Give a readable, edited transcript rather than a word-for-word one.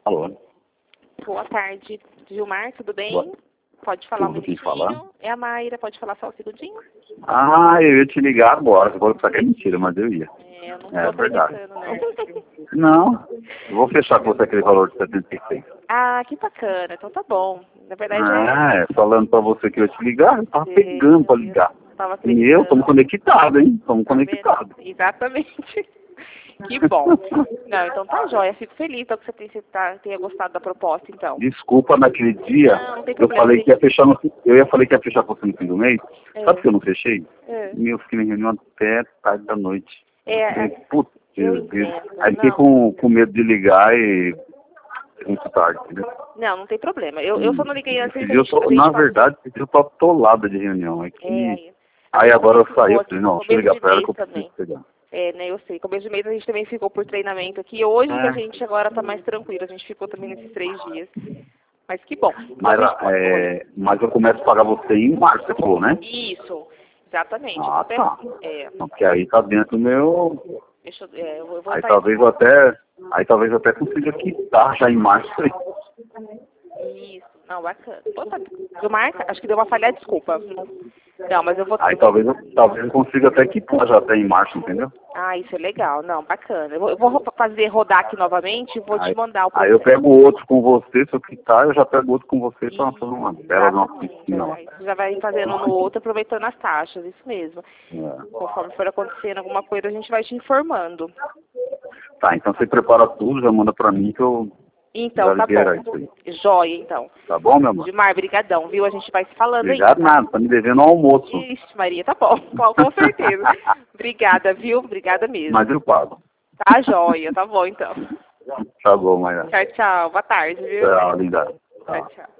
Alô? Boa tarde, Gilmar, tudo bem? Boa. Pode falar um Tudo, quem minutinho? fala? É a Mayra, pode falar só um segundinho? Ah, eu ia te ligar agora. Você falou que isso aqui é mentira, mas eu ia. É, eu não É tô verdade. acreditando, não. Não, eu vou fechar com você aquele valor de 76. Ah, que bacana, então tá bom. Na verdade Falando pra você que eu ia te ligar, eu tava pegando pra ligar. Tava E acreditando. eu, estamos conectados, hein? Estamos Tá vendo? conectados. Exatamente. Que bom. Não, então tá jóia, fico feliz então, que você tenha gostado da proposta, então. Desculpa, naquele dia, Não tem eu problema. falei que ia fechar no fim, falei que ia fechar com você no fim do mês. É. Sabe que eu não fechei? É. Eu fiquei em reunião até tarde da noite. É, Putz, eu Deus. entendo. Aí fiquei com medo de ligar e muito tarde, entendeu? Não tem problema. Eu só não liguei antes. Na verdade, eu tô atolada de reunião. Aí a agora gente eu saí, eu ficou falei, aqui não, no deixa eu começo ligar de pra ela mês que eu também. preciso pegar. É, né, eu sei. Começo de mês a gente também ficou por treinamento aqui. Hoje que a É. gente agora tá mais tranquilo. A gente ficou também nesses 3 dias. Mas que bom. Mas eu começo a pagar você em março, você falou, né? Isso, exatamente. Ah, tá. É, Porque aí tá dentro do meu... eu vou Aí sair. talvez eu até consiga quitar já em março aí. Isso, não, bacana. Gilmar, acho que deu uma falha, desculpa. Não, mas eu vou... Aí talvez eu consiga até quitar já até em março, entendeu? Ah, isso é legal. Não, bacana. Eu vou fazer rodar aqui novamente e vou te mandar o Aí eu processo. pego outro com você, se eu quitar, eu já pego outro com você pra fazer uma bela nova piscina lá. Aí você já vai fazendo um no outro, aproveitando as taxas, isso mesmo. Conforme for acontecendo alguma coisa, a gente vai te informando. Tá, então você prepara tudo, já manda pra mim que eu Então, já tá libero bom. isso aí. Joia, então. Tá bom, meu amor? Gilmar, brigadão, viu? A gente vai se falando aí. Obrigado nada, tá me devendo um almoço. Ixi, Maria, tá bom. Com certeza. Obrigada, viu? Obrigada mesmo. Mas eu pago. Tá joia, tá bom então. Tá bom, Maria. Tchau, tchau. Boa tarde, viu? Tchau, linda. Tchau, tchau.